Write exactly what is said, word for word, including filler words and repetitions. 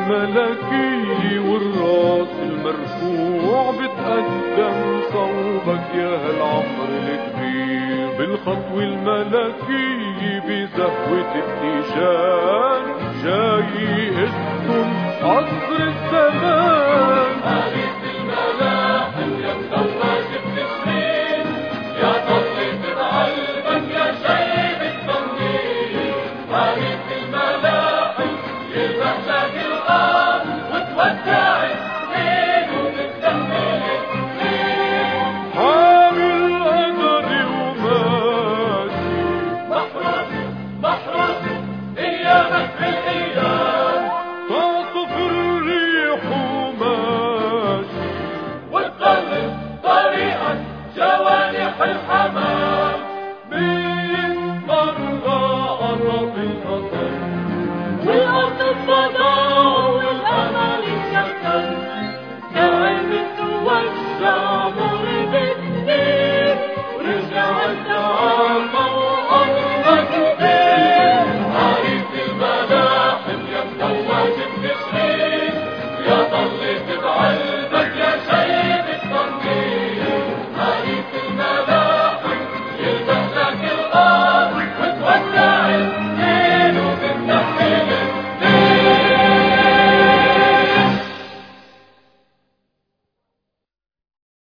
الملكي والراس المرفوع بتقدم صوبك يا هالعمر الكبير، بالخطو الملكي بزهوة التيجان جاي اسكن عصر الزمان. هارس الملاحم يا مزوج بتشرين، يا طلة قلبك يا شيب التنظيم. هارس الملاحم يذبح لك الغاب وتودع السنين وبتكمل السنين. حامل قدري وماشي محروس محروس ايامك بالايام، تعصف الريح وماشي وتضل طريقك جوانح الحمام. مية مرة قرب القطر والأرض اتفضل